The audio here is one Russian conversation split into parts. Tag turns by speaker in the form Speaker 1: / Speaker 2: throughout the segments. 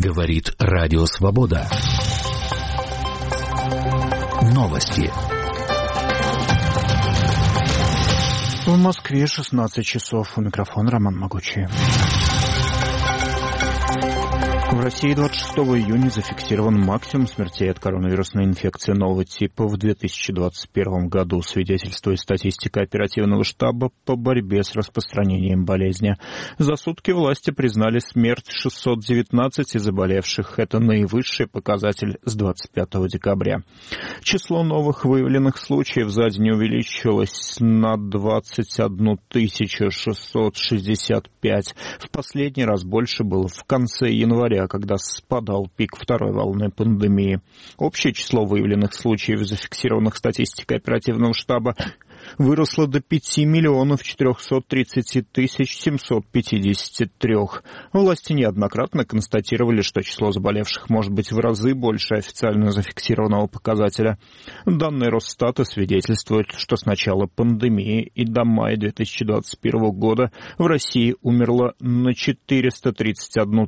Speaker 1: Говорит Радио Свобода. Новости.
Speaker 2: В Москве 16 часов. У микрофона Роман Могучий. В России 26 июня зафиксирован максимум смертей от коронавирусной инфекции нового типа в 2021 году, свидетельствует статистика оперативного штаба по борьбе с распространением болезни. За сутки власти признали смерть 619 заболевших. Это наивысший показатель с 25 декабря. Число новых выявленных случаев за день увеличилось на 21 665. В последний раз больше было в конце января, когда спадал пик второй волны пандемии. Общее число выявленных случаев, зафиксированных статистикой оперативного штаба, выросло до 5 миллионов 430 753. Власти неоднократно констатировали, что число заболевших может быть в разы больше официально зафиксированного показателя. Данные Росстата свидетельствуют, что с начала пандемии и до мая 2021 года в России умерло на 431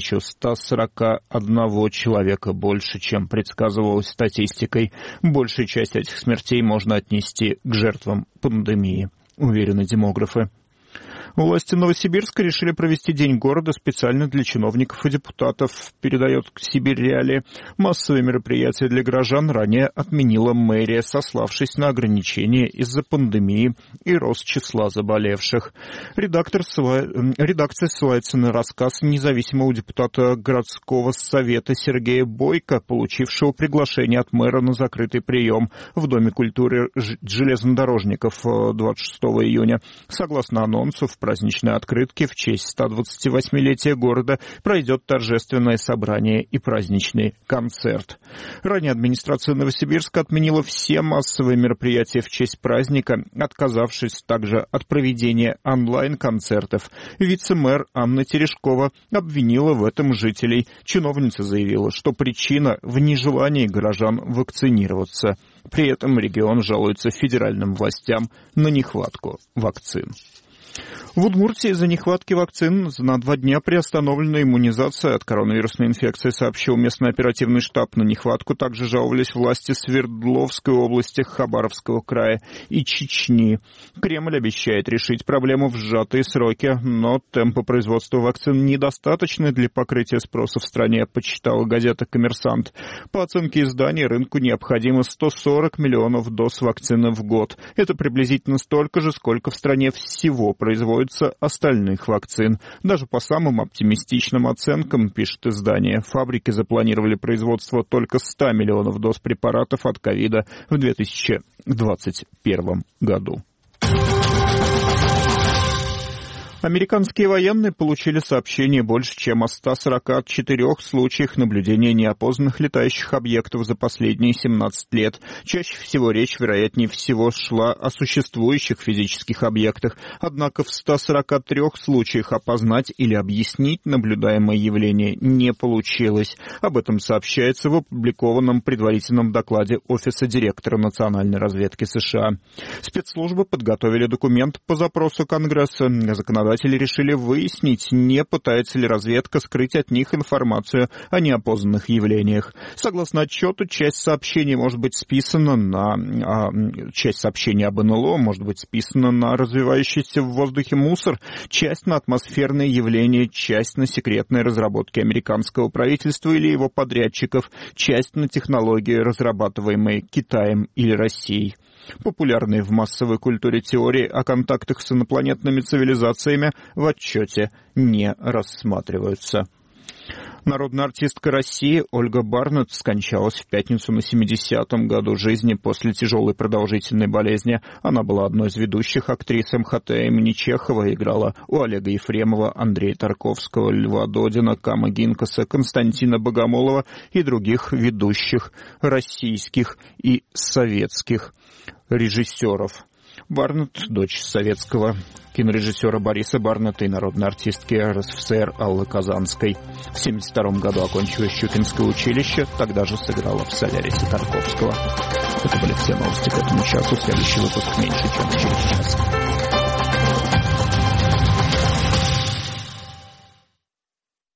Speaker 2: 141 человека больше, чем предсказывалось статистикой. Большая часть этих смертей можно отнести к жертвам пандемии, уверены демографы. Власти Новосибирска решили провести День города специально для чиновников и депутатов, передает Сибирь Реалии. Массовые мероприятия для горожан ранее отменила мэрия, сославшись на ограничения из-за пандемии и рост числа заболевших. Редакция ссылается на рассказ независимого депутата городского совета Сергея Бойко, получившего приглашение от мэра на закрытый прием в Доме культуры железнодорожников 26 июня. Согласно анонсу, в праздничной открытке в честь 128-летия города пройдет торжественное собрание и праздничный концерт. Ранее администрация Новосибирска отменила все массовые мероприятия в честь праздника, отказавшись также от проведения онлайн-концертов. Вице-мэр Анна Терешкова обвинила в этом жителей. Чиновница заявила, что причина в нежелании горожан вакцинироваться. При этом регион жалуется федеральным властям на нехватку вакцин. В Удмуртии из-за нехватки вакцин на 2 дня приостановлена иммунизация от коронавирусной инфекции, сообщил местный оперативный штаб. На нехватку также жаловались власти Свердловской области, Хабаровского края и Чечни. Кремль обещает решить проблему в сжатые сроки, но темпы производства вакцин недостаточны для покрытия спроса в стране, почитала газета «Коммерсант». По оценке издания, рынку необходимо 140 миллионов доз вакцины в год. Это приблизительно столько же, сколько в стране всего производится остальных вакцин. Даже по самым оптимистичным оценкам, пишет издание, фабрики запланировали производство только 100 миллионов доз препаратов от ковида в 2021 году. Американские военные получили сообщение больше, чем о 144 случаях наблюдения неопознанных летающих объектов за последние 17 лет. Чаще всего речь, вероятнее всего, шла о существующих физических объектах. Однако в 143 случаях опознать или объяснить наблюдаемое явление не получилось. Об этом сообщается в опубликованном предварительном докладе Офиса директора национальной разведки США. Спецслужбы подготовили документ по запросу Конгресса. Законодатели решили выяснить, не пытается ли разведка скрыть от них информацию о неопознанных явлениях. Согласно отчету, часть сообщений может быть списана часть сообщений об НЛО может быть списана на развивающийся в воздухе мусор, часть на атмосферные явления, часть на секретные разработки американского правительства или его подрядчиков, часть на технологии, разрабатываемые Китаем или Россией. Популярные в массовой культуре теории о контактах с инопланетными цивилизациями в отчете не рассматриваются. Народная артистка России Ольга Барнетт скончалась в пятницу на 70-м году жизни после тяжелой продолжительной болезни. Она была одной из ведущих актрис МХТ имени Чехова, играла у Олега Ефремова, Андрея Тарковского, Льва Додина, Кама Гинкаса, Константина Богомолова и других ведущих российских и советских режиссеров. Барнетт, дочь советского кинорежиссера Бориса Барнетта и народной артистки РСФСР Аллы Казанской. В 1972 году окончила Щукинское училище, тогда же сыграла в «Солярисе» Тарковского. Это были все новости к этому часу. Следующий выпуск меньше, чем через час.